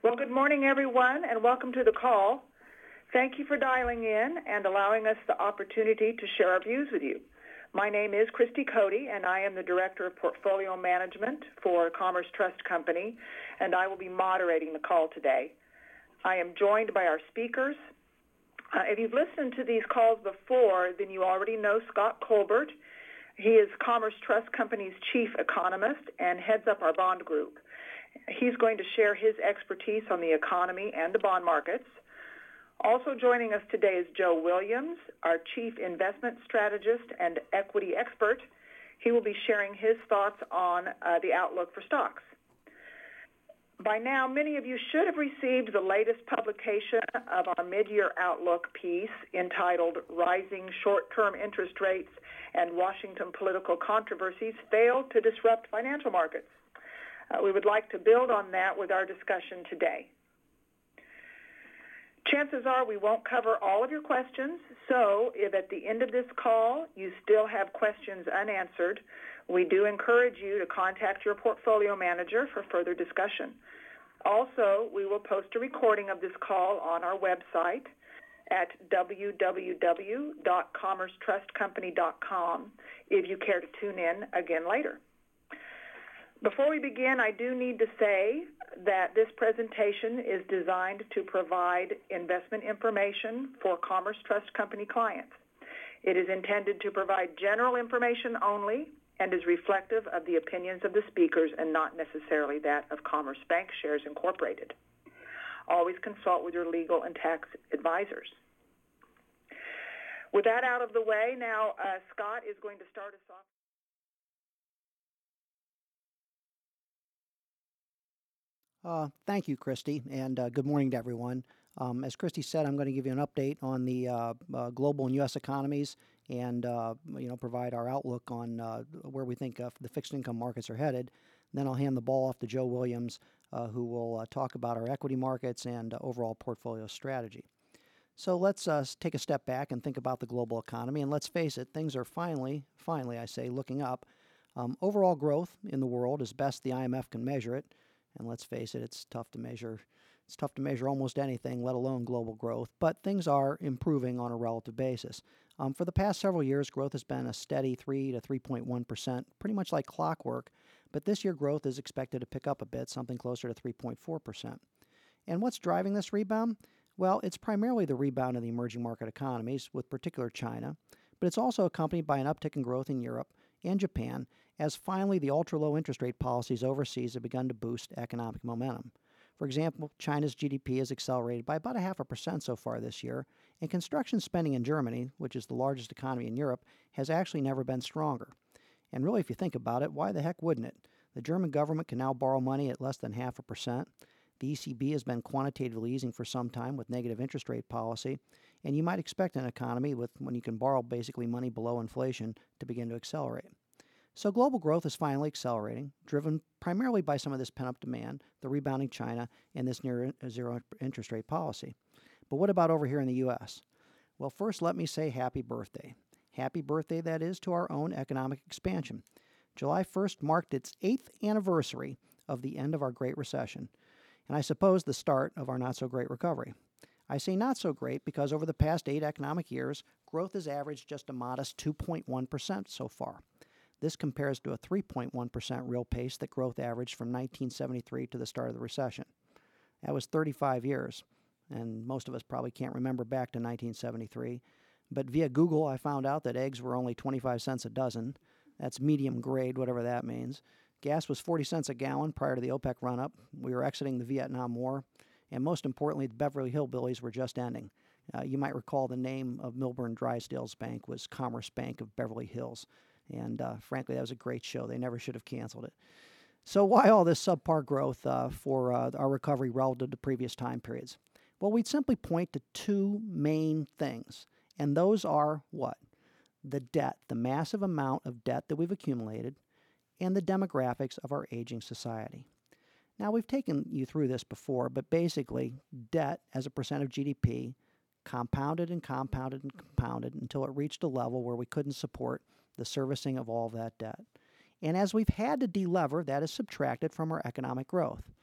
Well, good morning, everyone, and welcome to the call. Thank you for dialing in and allowing us the opportunity to share our views with you. My name is Christy Cody, and I am the Director of Portfolio Management for Commerce Trust Company, and I will be moderating the call today. I am joined by our speakers. If you've listened to these calls before, then you already know Scott Colbert. He is Commerce Trust Company's Chief Economist and heads up our bond group. He's going to share his expertise on the economy and the bond markets. Also joining us today is Joe Williams, our Chief Investment Strategist and Equity Expert. He will be sharing his thoughts on the outlook for stocks. By now, many of you should have received the latest publication of our mid-year outlook piece entitled Rising Short-Term Interest Rates and Washington Political Controversies Fail to Disrupt Financial Markets. We would like to build on that with our discussion today. Chances are we won't cover all of your questions, so if at the end of this call you still have questions unanswered, we do encourage you to contact your portfolio manager for further discussion. Also, we will post a recording of this call on our website at www.commercetrustcompany.com if you care to tune in again later. Before we begin, I do need to say that this presentation is designed to provide investment information for Commerce Trust Company clients. It is intended to provide general information only and is reflective of the opinions of the speakers and not necessarily that of Commerce Bank Shares Incorporated. Always consult with your legal and tax advisors. With that out of the way, now Scott is going to start us off. Thank you, Christy, and good morning to everyone. As Christy said, I'm going to give you an update on the global and U.S. economies and provide our outlook on where we think the fixed income markets are headed. Then I'll hand the ball off to Joe Williams, who will talk about our equity markets and overall portfolio strategy. So let's take a step back and think about the global economy, and let's face it, things are finally, I say, looking up. Overall growth in the world, as best the IMF can measure it, and let's face it, it's tough to measure almost anything, let alone global growth, but things are improving on a relative basis. For the past several years, growth has been a steady 3 to 3.1%, pretty much like clockwork, but this year growth is expected to pick up a bit, something closer to 3.4%. And what's driving this rebound? Well, it's primarily the rebound in the emerging market economies, with particular China, but it's also accompanied by an uptick in growth in Europe and Japan, as finally the ultra-low interest rate policies overseas have begun to boost economic momentum. For example, China's GDP has accelerated by about 0.5% so far this year, and construction spending in Germany, which is the largest economy in Europe, has actually never been stronger. And really, if you think about it, why the heck wouldn't it? The German government can now borrow money at less than 0.5%. The ECB has been quantitatively easing for some time with negative interest rate policy, and you might expect an economy when you can borrow basically money below inflation to begin to accelerate. So global growth is finally accelerating, driven primarily by some of this pent-up demand, the rebounding China, and this near zero interest rate policy. But what about over here in the U.S.? Well, first let me say happy birthday. Happy birthday, that is, to our own economic expansion. July 1st marked its 8th anniversary of the end of our Great Recession, and I suppose the start of our not-so-great recovery. I say not so great because over the past 8 economic years, growth has averaged just a modest 2.1% so far. This compares to a 3.1% real pace that growth averaged from 1973 to the start of the recession. That was 35 years, and most of us probably can't remember back to 1973. But via Google, I found out that eggs were only 25 cents a dozen. That's medium grade, whatever that means. Gas was 40 cents a gallon prior to the OPEC run-up. We were exiting the Vietnam War. And most importantly, the Beverly Hillbillies were just ending. You might recall the name of Milburn Drysdale's bank was Commerce Bank of Beverly Hills. And frankly, that was a great show. They never should have canceled it. So why all this subpar growth for our recovery relative to previous time periods? Well, we'd simply point to 2 main things. And those are what? The debt, the massive amount of debt that we've accumulated, and the demographics of our aging society. Now, we've taken you through this before, but basically, debt as a percent of GDP compounded and compounded and compounded until it reached a level where we couldn't support the servicing of all of that debt. And as we've had to delever, that is subtracted from our economic growth.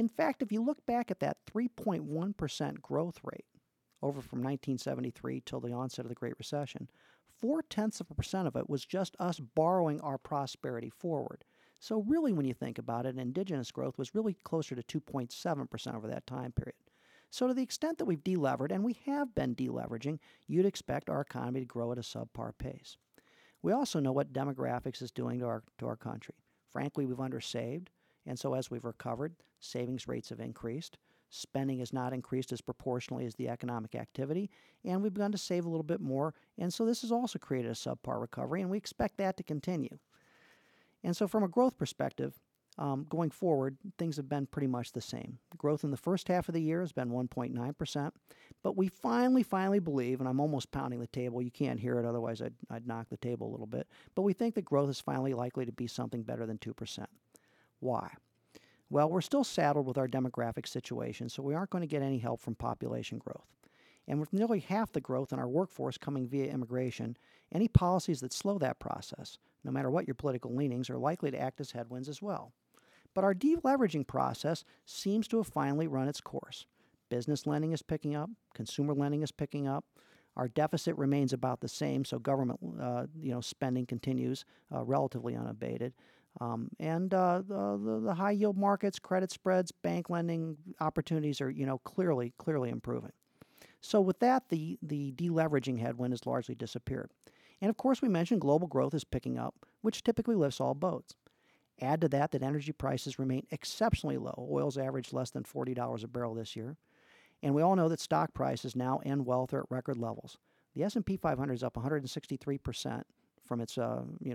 In fact, if you look back at that 3.1% growth rate over from 1973 till the onset of the Great Recession, 0.4% of it was just us borrowing our prosperity forward. So really, when you think about it, indigenous growth was really closer to 2.7% over that time period. So to the extent that we've delevered, and we have been deleveraging, you'd expect our economy to grow at a subpar pace. We also know what demographics is doing to our country. Frankly, we've undersaved, and so as we've recovered, savings rates have increased. Spending has not increased as proportionally as the economic activity, and we've begun to save a little bit more, and so this has also created a subpar recovery, and we expect that to continue. And so from a growth perspective, going forward, things have been pretty much the same. Growth in the first half of the year has been 1.9%, but we finally believe, and I'm almost pounding the table, you can't hear it, otherwise I'd knock the table a little bit, but we think that growth is finally likely to be something better than 2%. Why? Well, we're still saddled with our demographic situation, so we aren't going to get any help from population growth. And with nearly half the growth in our workforce coming via immigration, any policies that slow that process, no matter what your political leanings, are likely to act as headwinds as well. But our deleveraging process seems to have finally run its course. Business lending is picking up, consumer lending is picking up, our deficit remains about the same, so government spending continues relatively unabated. And the high yield markets, credit spreads, bank lending opportunities are clearly improving. So with that, the deleveraging headwind has largely disappeared. And of course, we mentioned global growth is picking up, which typically lifts all boats. Add to that energy prices remain exceptionally low. Oil's averaged less than $40 a barrel this year. And we all know that stock prices now and wealth are at record levels. The S&P 500 is up 163% from its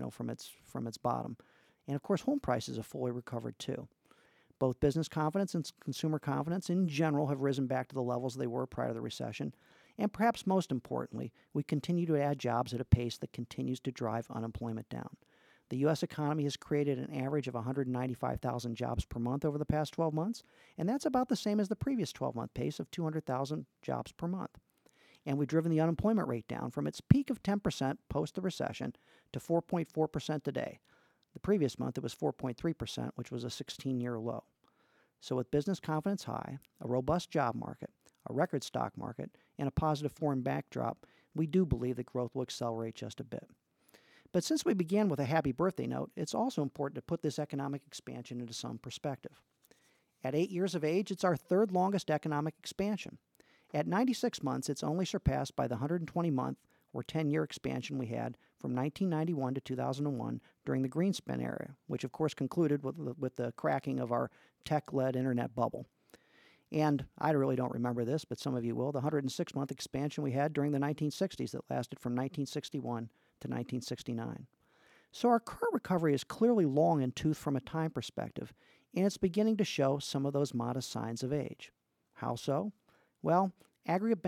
bottom. And of course, home prices have fully recovered too. Both business confidence and consumer confidence in general have risen back to the levels they were prior to the recession. And perhaps most importantly, we continue to add jobs at a pace that continues to drive unemployment down. The U.S. economy has created an average of 195,000 jobs per month over the past 12 months, and that's about the same as the previous 12-month pace of 200,000 jobs per month. And we've driven the unemployment rate down from its peak of 10% post the recession to 4.4% today. The previous month, it was 4.3%, which was a 16-year low. So with business confidence high, a robust job market, a record stock market, and a positive foreign backdrop, we do believe that growth will accelerate just a bit. But since we began with a happy birthday note, it's also important to put this economic expansion into some perspective. At 8 years of age, it's our third longest economic expansion. At 96 months, it's only surpassed by the 120-month or 10-year expansion we had from 1991 to 2001 during the Greenspan era, which of course concluded with the cracking of our tech-led internet bubble. And I really don't remember this, but some of you will, the 106-month expansion we had during the 1960s that lasted from 1961 to 1969. So our current recovery is clearly long in tooth from a time perspective, and it's beginning to show some of those modest signs of age. How so? Well, aggregate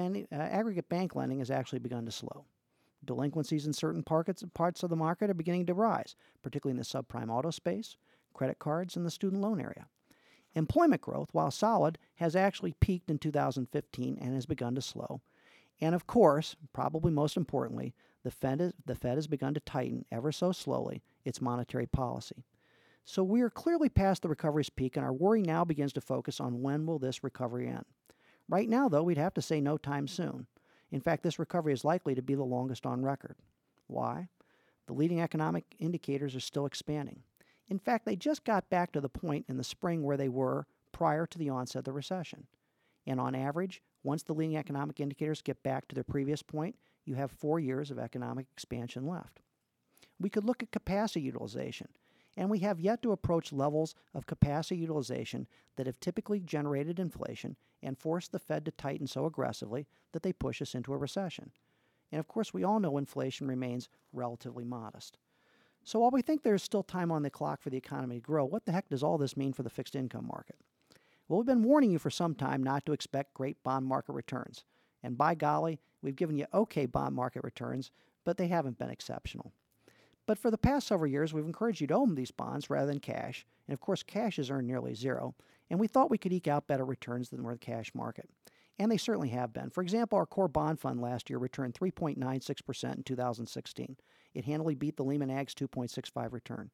bank lending has actually begun to slow. Delinquencies in certain parts of the market are beginning to rise, particularly in the subprime auto space, credit cards, and the student loan area. Employment growth, while solid, has actually peaked in 2015 and has begun to slow. And of course, probably most importantly, the Fed has begun to tighten ever so slowly its monetary policy. So we are clearly past the recovery's peak, and our worry now begins to focus on when will this recovery end. Right now, though, we'd have to say no time soon. In fact, this recovery is likely to be the longest on record. Why? The leading economic indicators are still expanding. In fact, they just got back to the point in the spring where they were prior to the onset of the recession. And on average, once the leading economic indicators get back to their previous point, you have 4 years of economic expansion left. We could look at capacity utilization, and we have yet to approach levels of capacity utilization that have typically generated inflation and forced the Fed to tighten so aggressively that they push us into a recession. And of course, we all know inflation remains relatively modest. So while we think there's still time on the clock for the economy to grow, what the heck does all this mean for the fixed income market? Well, we've been warning you for some time not to expect great bond market returns. And by golly, we've given you okay bond market returns, but they haven't been exceptional. But for the past several years, we've encouraged you to own these bonds rather than cash. And of course, cash has earned nearly zero. And we thought we could eke out better returns than the cash market. And they certainly have been. For example, our core bond fund last year returned 3.96% in 2016. It handily beat the Lehman Ag's 2.65 return.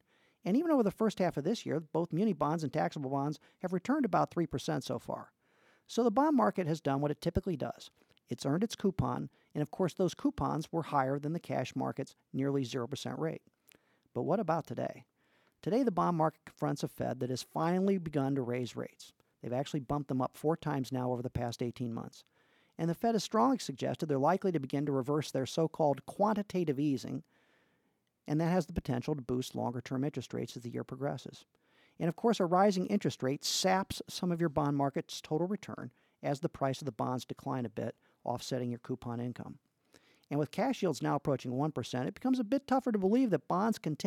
And even over the first half of this year, both muni bonds and taxable bonds have returned about 3% so far. So the bond market has done what it typically does. It's earned its coupon, and of course those coupons were higher than the cash market's nearly 0% rate. But what about today? Today the bond market confronts a Fed that has finally begun to raise rates. They've actually bumped them up 4 times now over the past 18 months. And the Fed has strongly suggested they're likely to begin to reverse their so-called quantitative easing, and that has the potential to boost longer-term interest rates as the year progresses. And of course, a rising interest rate saps some of your bond market's total return as the price of the bonds decline a bit, offsetting your coupon income. And with cash yields now approaching 1%, it becomes a bit tougher to believe that bonds can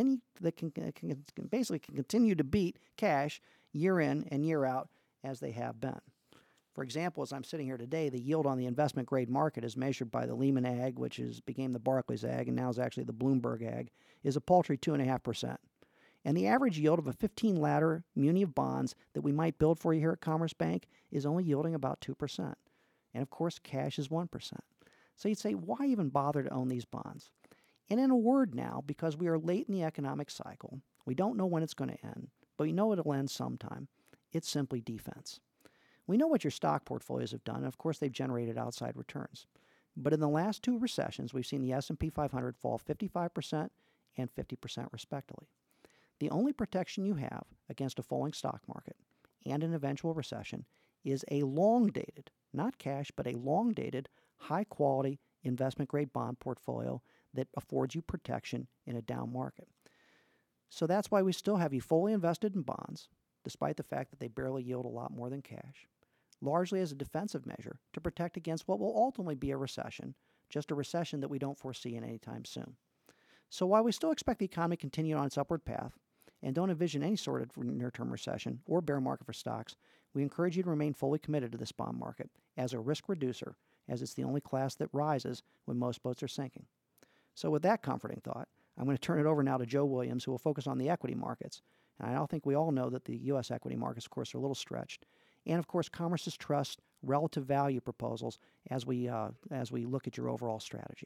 continue to beat cash year in and year out as they have been. For example, as I'm sitting here today, the yield on the investment grade market as measured by the Lehman Ag, which became the Barclays Ag and now is actually the Bloomberg Ag, is a paltry 2.5%. And the average yield of a 15-ladder muni of bonds that we might build for you here at Commerce Bank is only yielding about 2%. And of course, cash is 1%. So you'd say, why even bother to own these bonds? And in a word now, because we are late in the economic cycle, we don't know when it's going to end, but we know it'll end sometime. It's simply defense. We know what your stock portfolios have done, and of course they've generated outside returns. But in the last 2 recessions, we've seen the S&P 500 fall 55% and 50% respectively. The only protection you have against a falling stock market and an eventual recession is a long-dated, not cash, but a long-dated, high-quality investment-grade bond portfolio that affords you protection in a down market. So that's why we still have you fully invested in bonds, despite the fact that they barely yield a lot more than cash, largely as a defensive measure to protect against what will ultimately be a recession, just a recession that we don't foresee in any time soon. So while we still expect the economy to continue on its upward path and don't envision any sort of near-term recession or bear market for stocks, we encourage you to remain fully committed to this bond market as a risk reducer, as it's the only class that rises when most boats are sinking. So with that comforting thought, I'm going to turn it over now to Joe Williams, who will focus on the equity markets. And I think we all know that the U.S. equity markets, of course, are a little stretched. And, of course, Commerce's Trust relative value proposals as we look at your overall strategy.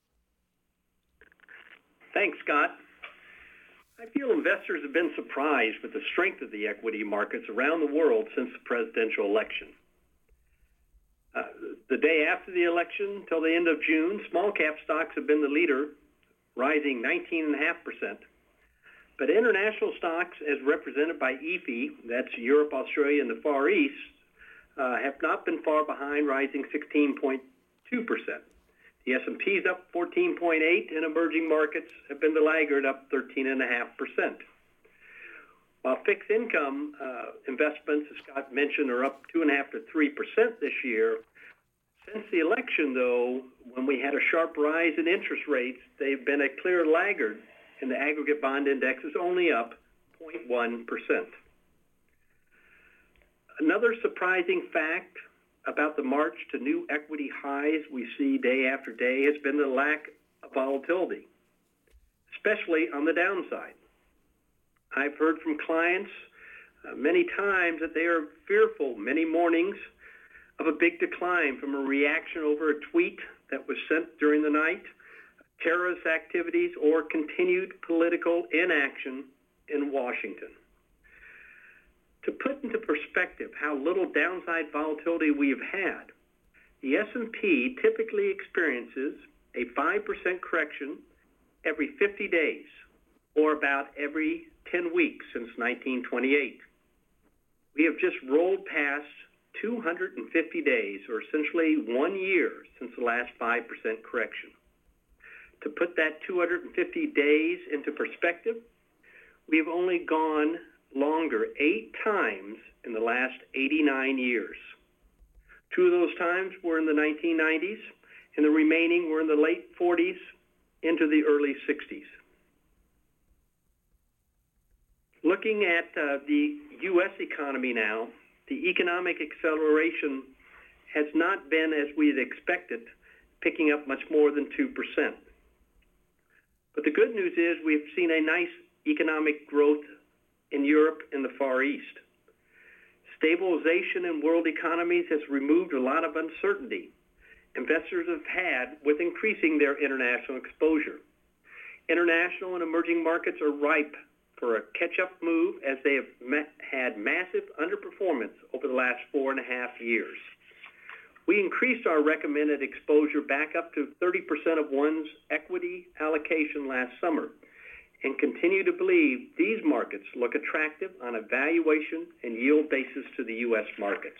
Thanks, Scott. I feel investors have been surprised with the strength of the equity markets around the world since the presidential election. The day after the election, till the end of June, small cap stocks have been the leader, rising 19.5%. But international stocks, as represented by EAFE, that's Europe, Australia, and the Far East, have not been far behind, rising 16.2%. The S&P is up 14.8%, and emerging markets have been the laggard, up 13.5%. While fixed income investments, as Scott mentioned, are up 2.5% to 3% this year, since the election, though, when we had a sharp rise in interest rates, they've been a clear laggard, and the aggregate bond index is only up 0.1%. Another surprising fact about the march to new equity highs we see day after day has been the lack of volatility, especially on the downside. I've heard from clients many times that they are fearful many mornings of a big decline from a reaction over a tweet that was sent during the night, terrorist activities, or continued political inaction in Washington. To put into perspective how little downside volatility we have had, the S&P typically experiences a 5% correction every 50 days, or about every 10 weeks since 1928. We have just rolled past 250 days, or essentially 1 year, since the last 5% correction. To put that 250 days into perspective, we have only gone longer 8 times in the last 89 years. 2 of those times were in the 1990s, and the remaining were in the late 40s into the early 60s. Looking at the U.S. economy now, the economic acceleration has not been as we had expected, picking up much more than 2%. But the good news is we've seen a nice economic growth in Europe and the Far East. Stabilization in world economies has removed a lot of uncertainty investors have had with increasing their international exposure. International and emerging markets are ripe for a catch-up move as they have had massive underperformance over the last 4.5 years. We increased our recommended exposure back up to 30% of one's equity allocation last summer and continue to believe these markets look attractive on a valuation and yield basis to the U.S. markets.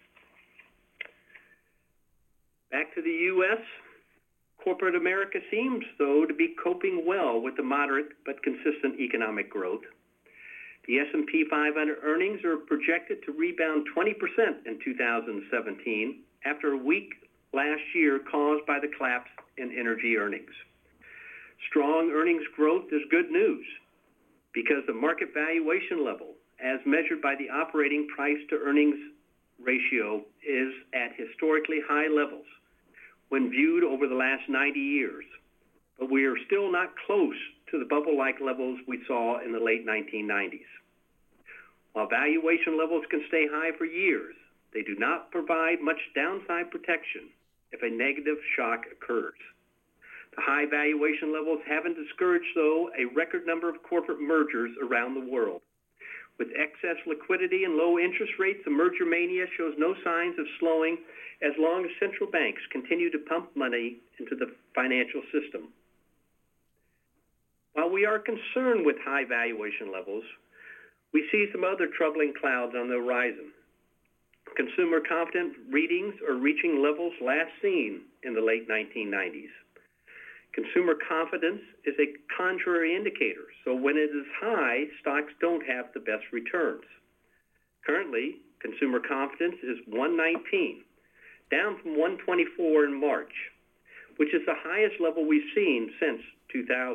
Back to the U.S., corporate America seems, though, to be coping well with the moderate but consistent economic growth. The S&P 500 earnings are projected to rebound 20% in 2017 after a weak last year caused by the collapse in energy earnings. Strong earnings growth is good news because the market valuation level, as measured by the operating price to earnings ratio, is at historically high levels when viewed over the last 90 years. But we are still not close to the bubble-like levels we saw in the late 1990s. While valuation levels can stay high for years, they do not provide much downside protection if a negative shock occurs. The high valuation levels haven't discouraged, though, a record number of corporate mergers around the world. With excess liquidity and low interest rates, the merger mania shows no signs of slowing as long as central banks continue to pump money into the financial system. While we are concerned with high valuation levels, we see some other troubling clouds on the horizon. Consumer confidence readings are reaching levels last seen in the late 1990s. Consumer confidence is a contrary indicator, so when it is high, stocks don't have the best returns. Currently, consumer confidence is 119, down from 124 in March, which is the highest level we've seen since 2000.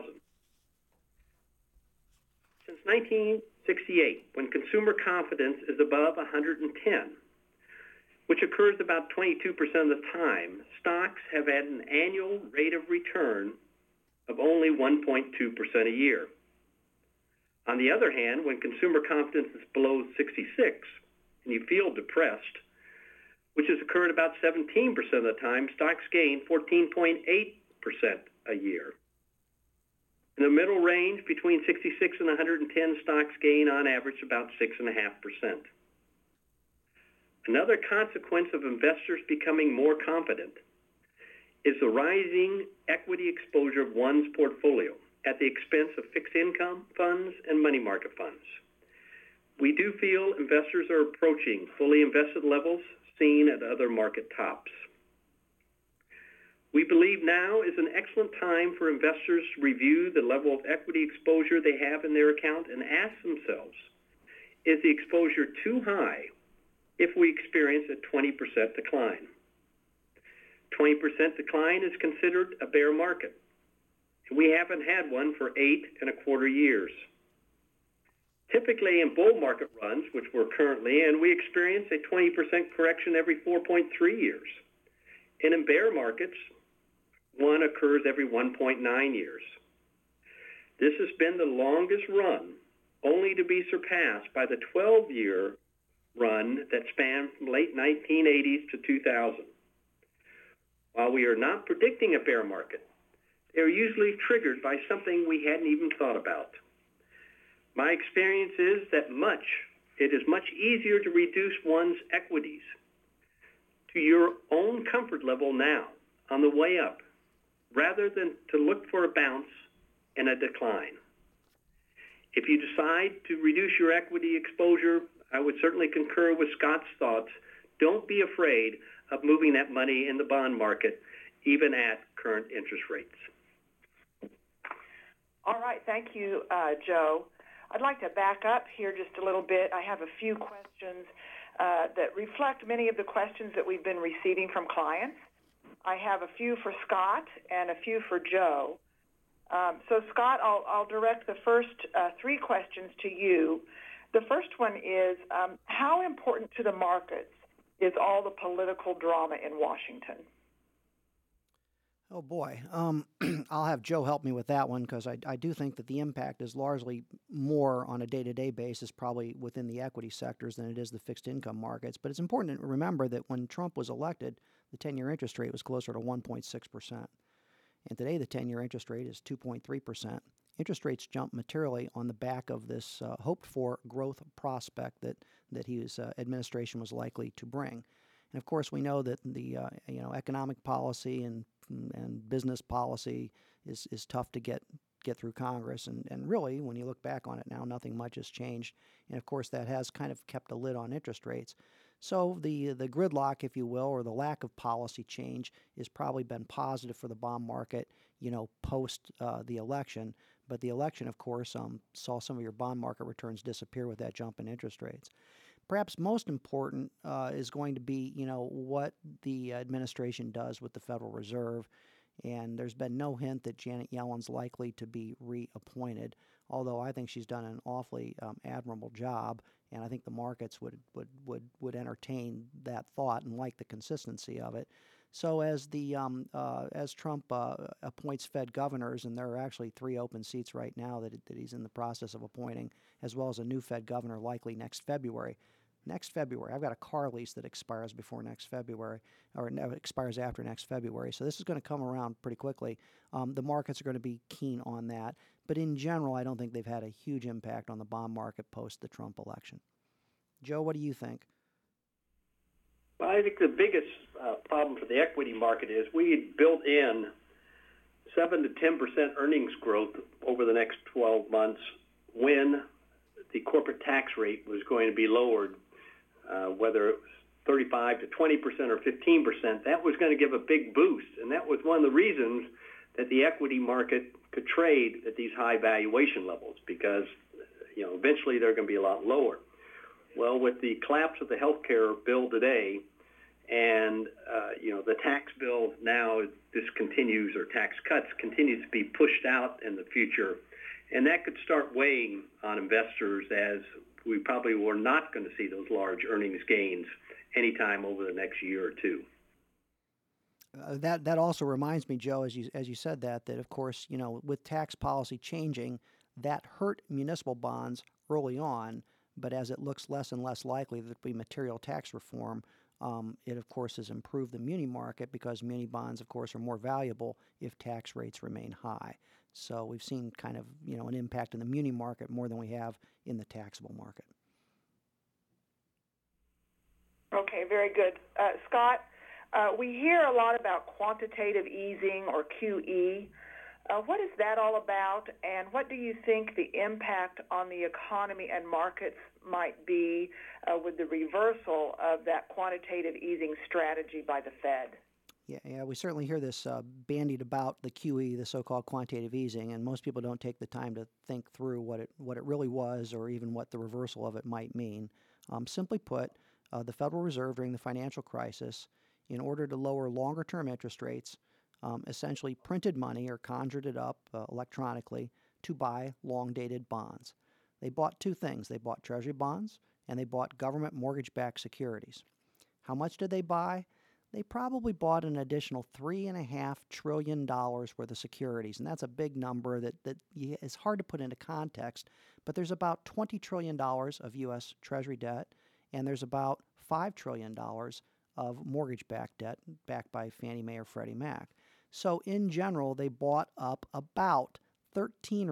Since 1968, when consumer confidence is above 110, which occurs about 22% of the time, stocks have had an annual rate of return of only 1.2% a year. On the other hand, when consumer confidence is below 66 and you feel depressed, which has occurred about 17% of the time, stocks gain 14.8% a year. In the middle range, between 66 and 110, stocks gain on average about 6.5%. Another consequence of investors becoming more confident is the rising equity exposure of one's portfolio at the expense of fixed income funds and money market funds. We do feel investors are approaching fully invested levels seen at other market tops. We believe now is an excellent time for investors to review the level of equity exposure they have in their account and ask themselves, is the exposure too high if we experience a 20% decline? 20% decline is considered a bear market, and we haven't had one for 8.25 years. Typically in bull market runs, which we're currently in, we experience a 20% correction every 4.3 years. And in bear markets, one occurs every 1.9 years. This has been the longest run, only to be surpassed by the 12-year run that spanned from late 1980s to 2000. While we are not predicting a bear market, they are usually triggered by something we hadn't even thought about. My experience is that it is much easier to reduce one's equities to your own comfort level now on the way up, rather than to look for a bounce and a decline. If you decide to reduce your equity exposure, I would certainly concur with Scott's thoughts. Don't be afraid of moving that money in the bond market, even at current interest rates. All right, thank you, Joe. I'd like to back up here just a little bit. I have a few questions that reflect many of the questions that we've been receiving from clients. I have a few for Scott and a few for Joe. So Scott, I'll direct the first three questions to you. The first one is, how important to the markets is all the political drama in Washington? Oh boy, I'll have Joe help me with that one because I do think that the impact is largely more on a day-to-day basis probably within the equity sectors than it is the fixed income markets. But it's important to remember that when Trump was elected, the 10-year interest rate was closer to 1.6%. And today the 10-year interest rate is 2.3%. interest rates jumped materially on the back of this hoped-for growth prospect that his administration was likely to bring. And of course, we know that the economic policy and business policy is tough to get through Congress, and really, when you look back on it now, nothing much has changed. And of course, that has kind of kept a lid on interest rates. So the gridlock, if you will, or the lack of policy change, has probably been positive for the bond market, post the election. But the election, of course, saw some of your bond market returns disappear with that jump in interest rates. Perhaps most important is going to be, what the administration does with the Federal Reserve. And there's been no hint that Janet Yellen's likely to be reappointed, although I think she's done an awfully admirable job, and I think the markets would entertain that thought and like the consistency of it. So as Trump appoints Fed governors, and there are actually 3 open seats right now that he's in the process of appointing, as well as a new Fed governor likely next February. I've got a car lease that expires before next February, or expires after next February. So this is going to come around pretty quickly. The markets are going to be keen on that. But in general, I don't think they've had a huge impact on the bond market post the Trump election. Joe, what do you think? Well, I think the biggest problem for the equity market is we had built in 7 to 10% earnings growth over the next 12 months when the corporate tax rate was going to be lowered. Whether it was 35 to 20% or 15%, that was going to give a big boost. And that was one of the reasons that the equity market could trade at these high valuation levels, because eventually they're going to be a lot lower. Well, with the collapse of the health care bill today, and the tax bill now discontinues, or tax cuts continues to be pushed out in the future, and that could start weighing on investors, as we probably were not going to see those large earnings gains anytime over the next year or two. That also reminds me, Joe, as you said that of course, with tax policy changing, that hurt municipal bonds early on, but as it looks less and less likely that there'll be material tax reform, it of course has improved the muni market, because muni bonds, of course, are more valuable if tax rates remain high. So we've seen kind of an impact in the muni market more than we have in the taxable market. Okay, very good. Scott, we hear a lot about quantitative easing, or QE. What is that all about, and what do you think the impact on the economy and markets might be with the reversal of that quantitative easing strategy by the Fed? Yeah, we certainly hear this bandied about, the QE, the so-called quantitative easing, and most people don't take the time to think through what it really was, or even what the reversal of it might mean. Simply put, the Federal Reserve during the financial crisis, in order to lower longer-term interest rates, essentially printed money, or conjured it up electronically, to buy long-dated bonds. They bought 2 things. They bought Treasury bonds, and they bought government mortgage-backed securities. How much did they buy? They probably bought an additional $3.5 trillion worth of securities, and that's a big number that is hard to put into context, but there's about $20 trillion of U.S. Treasury debt, and there's about $5 trillion of mortgage-backed debt backed by Fannie Mae or Freddie Mac. So in general, they bought up about 13 or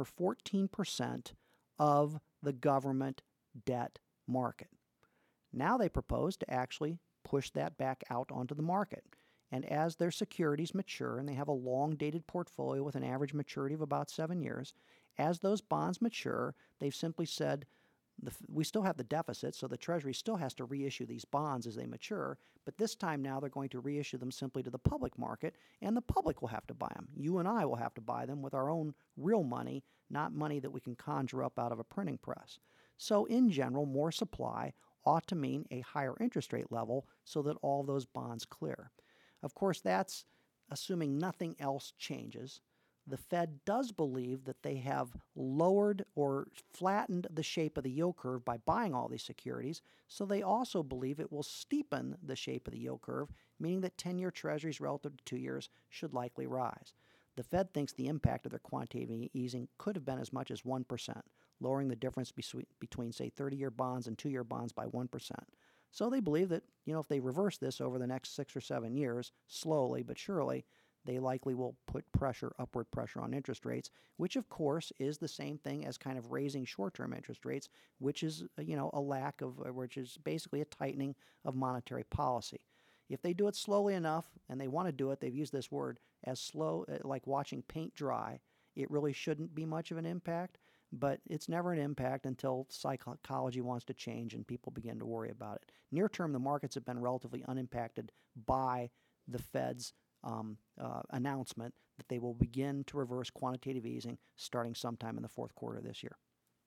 14% of the government debt market. Now they propose to actually push that back out onto the market. And as their securities mature, and they have a long-dated portfolio with an average maturity of about 7 years, as those bonds mature, they've simply said, we still have the deficit, so the Treasury still has to reissue these bonds as they mature, but this time now they're going to reissue them simply to the public market, and the public will have to buy them. You and I will have to buy them with our own real money, not money that we can conjure up out of a printing press. So in general, more supply ought to mean a higher interest rate level so that all those bonds clear. Of course, that's assuming nothing else changes. The Fed does believe that they have lowered or flattened the shape of the yield curve by buying all these securities, so they also believe it will steepen the shape of the yield curve, meaning that 10-year Treasuries relative to 2 years should likely rise. The Fed thinks the impact of their quantitative easing could have been as much as 1%, lowering the difference between, say, 30-year bonds and 2-year bonds by 1%. So they believe that, if they reverse this over the next 6 or 7 years, slowly but surely, they likely will put upward pressure on interest rates, which of course is the same thing as kind of raising short-term interest rates, which is, which is basically a tightening of monetary policy. If they do it slowly enough, and they want to do it, they've used this word, as slow, like watching paint dry, it really shouldn't be much of an impact, but it's never an impact until psychology wants to change and people begin to worry about it. Near term, the markets have been relatively unimpacted by the Fed's announcement that they will begin to reverse quantitative easing starting sometime in the fourth quarter of this year.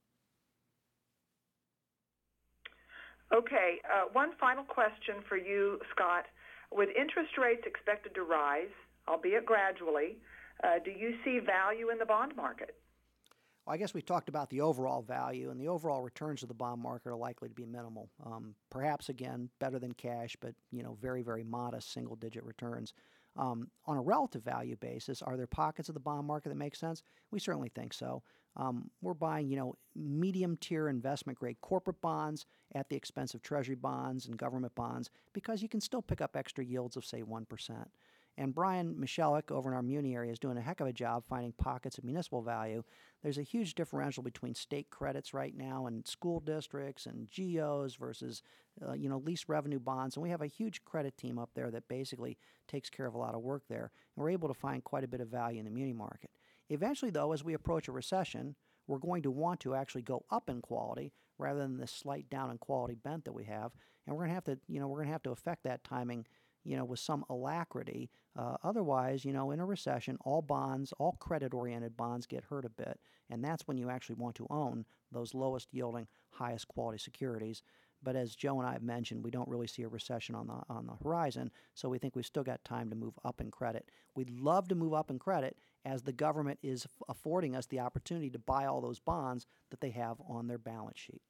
Okay, one final question for you, Scott. With interest rates expected to rise, albeit gradually, do you see value in the bond market? Well, I guess we talked about the overall value, and the overall returns of the bond market are likely to be minimal. Perhaps, again, better than cash, but very, very modest single-digit returns. On a relative value basis, are there pockets of the bond market that make sense? We certainly think so. We're buying, medium-tier investment-grade corporate bonds at the expense of treasury bonds and government bonds because you can still pick up extra yields of, say, 1%. And Brian Michelik over in our Muni area is doing a heck of a job finding pockets of municipal value. There's a huge differential between state credits right now and school districts and GOs versus, lease revenue bonds. And we have a huge credit team up there that basically takes care of a lot of work there. And we're able to find quite a bit of value in the muni market. Eventually, though, as we approach a recession, we're going to want to actually go up in quality rather than this slight down in quality bent that we have. And we're going to have to affect that timing with some alacrity. Otherwise, in a recession, all credit-oriented bonds get hurt a bit, and that's when you actually want to own those lowest yielding, highest quality securities. But as Joe and I have mentioned, we don't really see a recession on the horizon, so we think we've still got time to move up in credit. We'd love to move up in credit as the government is affording us the opportunity to buy all those bonds that they have on their balance sheet.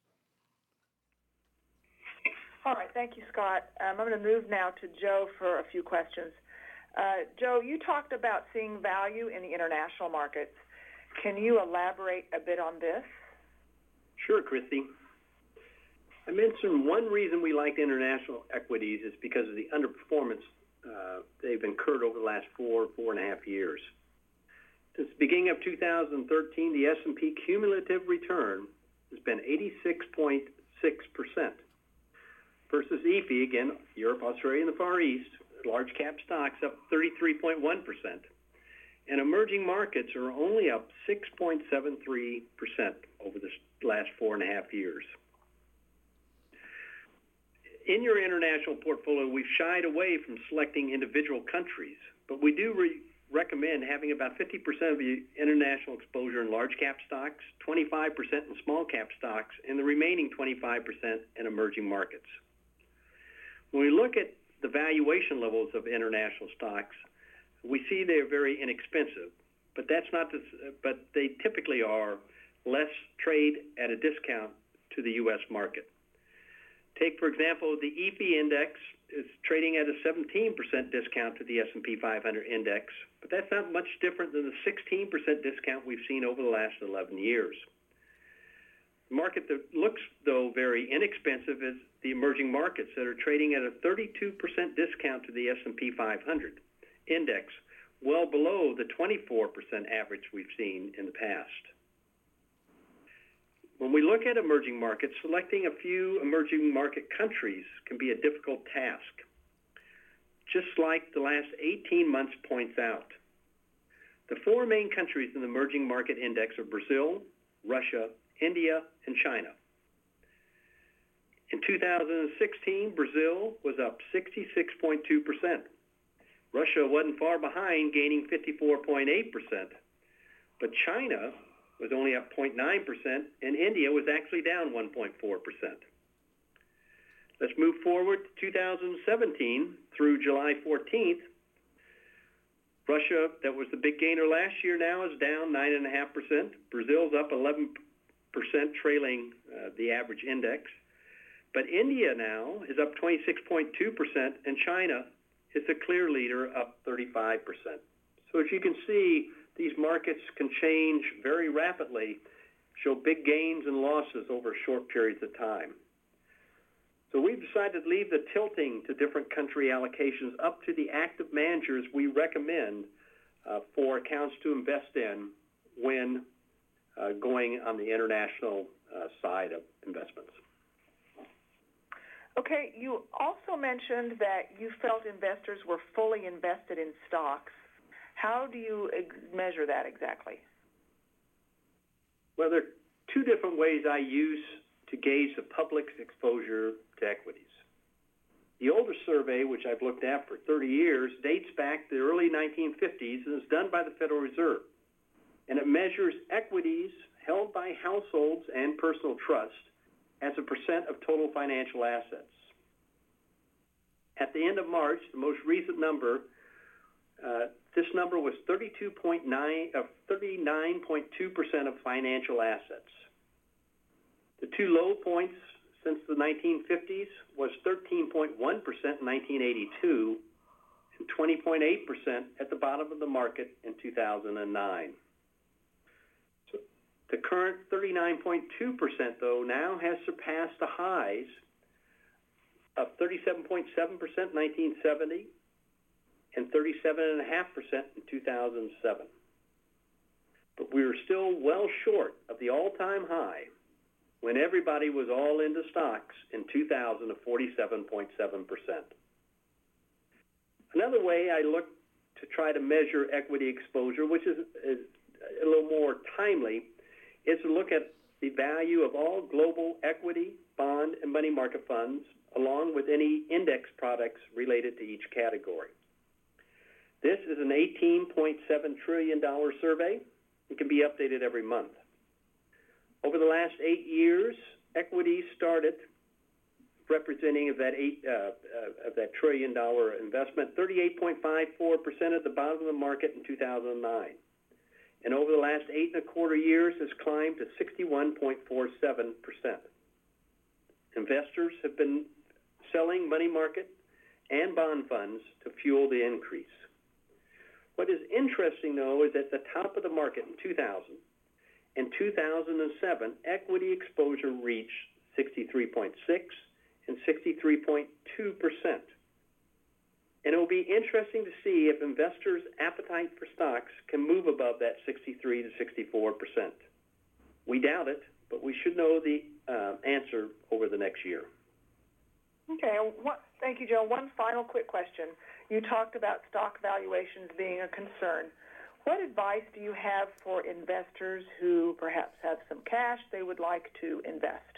All right, thank you, Scott. I'm going to move now to Joe for a few questions. Joe, you talked about seeing value in the international markets. Can you elaborate a bit on this? Sure, Christy. I mentioned one reason we like international equities is because of the underperformance they've incurred over the last 4.5 years. Since the beginning of 2013, the S&P cumulative return has been 86.6%. Versus EAFE, again, Europe, Australia, and the Far East, large cap stocks up 33.1%. And emerging markets are only up 6.73% over the last 4.5 years. In your international portfolio, we've shied away from selecting individual countries, but we do recommend having about 50% of your international exposure in large cap stocks, 25% in small cap stocks, and the remaining 25% in emerging markets. When we look at the valuation levels of international stocks, we see they're very inexpensive, but they typically are less trade at a discount to the U.S. market. Take, for example, the EAFE index is trading at a 17% discount to the S&P 500 index, but that's not much different than the 16% discount we've seen over the last 11 years. The market that looks, though, very inexpensive is the emerging markets that are trading at a 32% discount to the S&P 500 index, well below the 24% average we've seen in the past. When we look at emerging markets, selecting a few emerging market countries can be a difficult task, just like the last 18 months points out. The four main countries in the emerging market index are Brazil, Russia, India, and China. In 2016, Brazil was up 66.2%. Russia wasn't far behind, gaining 54.8%. But China was only up 0.9%, and India was actually down 1.4%. Let's move forward to 2017 through July 14th. Russia, that was the big gainer last year, now is down 9.5%. Brazil's up 11%, trailing the average index. But India now is up 26.2%, and China is the clear leader, up 35%. So as you can see, these markets can change very rapidly, show big gains and losses over short periods of time. So we've decided to leave the tilting to different country allocations up to the active managers we recommend for accounts to invest in when going on the international side of investments. Okay, you also mentioned that you felt investors were fully invested in stocks. How do you measure that exactly? Well, there are two different ways I use to gauge the public's exposure to equities. The older survey, which I've looked at for 30 years, dates back to the early 1950s and is done by the Federal Reserve. And it measures equities held by households and personal trust as a percent of total financial assets. At the end of March, the most recent number, this number was 39.2% of financial assets. The two low points since the 1950s was 13.1% in 1982 and 20.8% at the bottom of the market in 2009. So the current 39.2%, though, now has surpassed the highs of 37.7% in 1970 and 37.5% in 2007. But we are still well short of the all-time high when everybody was all into stocks in 2000 of 47.7%. Another way I look to try to measure equity exposure, which is a little more timely, is to look at the value of all global equity, bond, and money market funds, along with any index products related to each category. This is an $18.7 trillion survey. It can be updated every month. Over the last 8 years, equities started representing of that $1 trillion investment, 38.54% at the bottom of the market in 2009. And over the last 8.25 years has climbed to 61.47%. Investors have been selling money market and bond funds to fuel the increase. What is interesting, though, is at the top of the market in 2000 and 2007, equity exposure reached 63.6 and 63.2%. And it will be interesting to see if investors' appetite for stocks can move above that 63 to 64%. We doubt it, but we should know the answer over the next year. Okay, thank you, Joe. One final quick question. You talked about stock valuations being a concern. What advice do you have for investors who perhaps have some cash they would like to invest?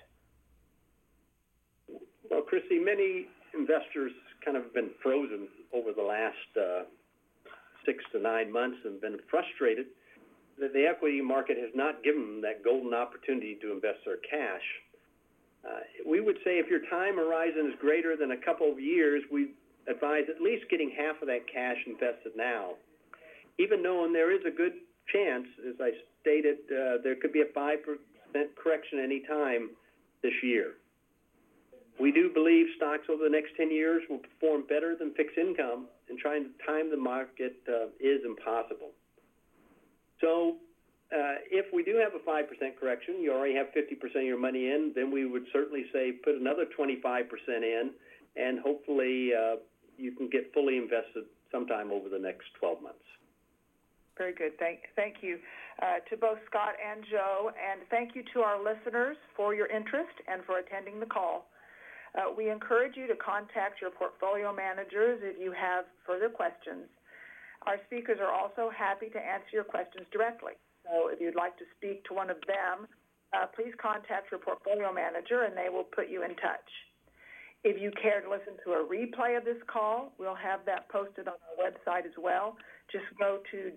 Well, Christy, many investors kind of been frozen over the last 6 to 9 months and been frustrated that the equity market has not given them that golden opportunity to invest their cash. We would say if your time horizon is greater than a couple of years, we advise at least getting half of that cash invested now, even knowing there is a good chance, as I stated, there could be a 5% correction any time this year. We do believe stocks over the next 10 years will perform better than fixed income, and trying to time the market is impossible. So if we do have a 5% correction, you already have 50% of your money in, then we would certainly say put another 25% in, and hopefully you can get fully invested sometime over the next 12 months. Very good. Thank you to both Scott and Joe, and thank you to our listeners for your interest and for attending the call. We encourage you to contact your portfolio managers if you have further questions. Our speakers are also happy to answer your questions directly. So if you'd like to speak to one of them, please contact your portfolio manager and they will put you in touch. If you care to listen to a replay of this call, we'll have that posted on our website as well. Just go to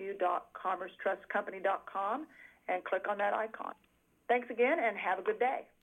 www.commercetrustcompany.com and click on that icon. Thanks again and have a good day.